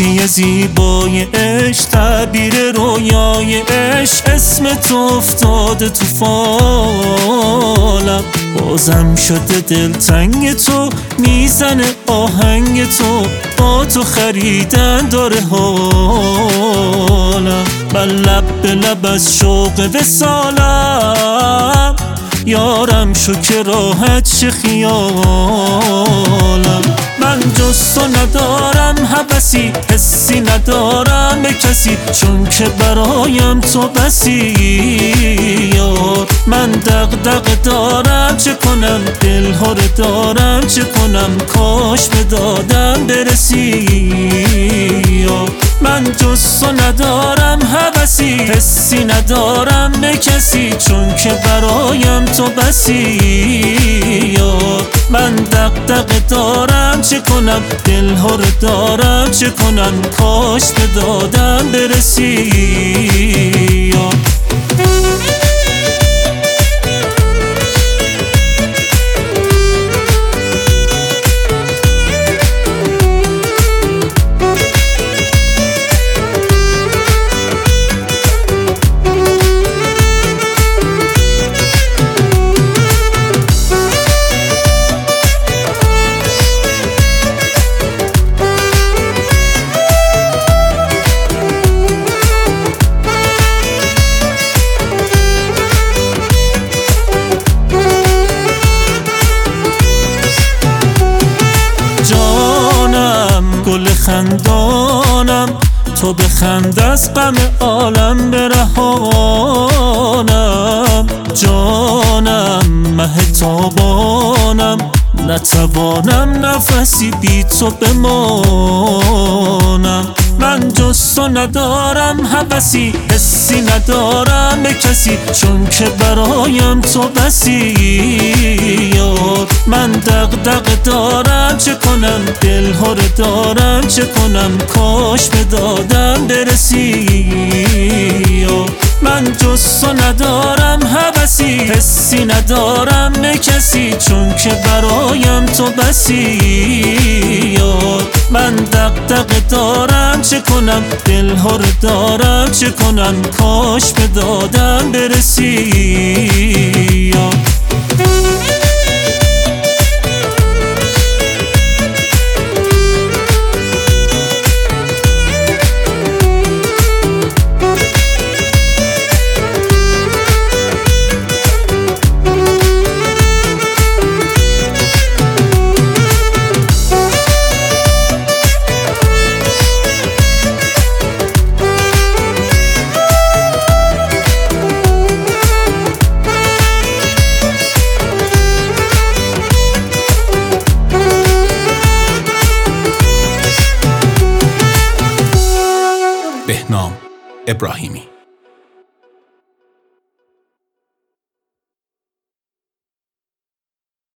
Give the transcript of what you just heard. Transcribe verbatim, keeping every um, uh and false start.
خوشی زیبای عشق، تعبیر رویای عشق، اسم تو افتاده تو فالم. بازم شده دلتنگ تو، میزنه آهنگ تو، با تو خریدن داره حالم. من لب به لب از شوق وصالم، یارم شو که راحت شه خیالم. من جز تو ندارم هوسی، حسی ندارم به کسی، چون که برایم تو بسی یار. من دغدغه دارم چه کنم، دل ها رو دارم چه کنم، کاش به دادم برسی یار. من جز تو ندارم هوسی، حسی ندارم به کسی، چون که برایم تو بسی یار. من دغدغه دارم چه کنم، دل ها رو دارم چه کنم، کاش به دادم برسی یار. گل خندانم، تو بخند از غم عالم برهانم. جانم مه تابانم، نتوانم نفسی بی تو بمانم. من جز تو ندارم هوسی، حسی ندارم به کسی، چون که برایم تو بسی یار. من دغدغه دارم چه کنم، دل ها رو دارم چه کنم، کاش به دادم برسی یار. من جز تو ندارم هوسی، حسی ندارم به کسی، چون که برایم تو بسی یار. من دغدغه دارم چه کنم، دل ها رو دارم چه کنم، کاش به دادم برسی یار. بهنام ابراهیمی.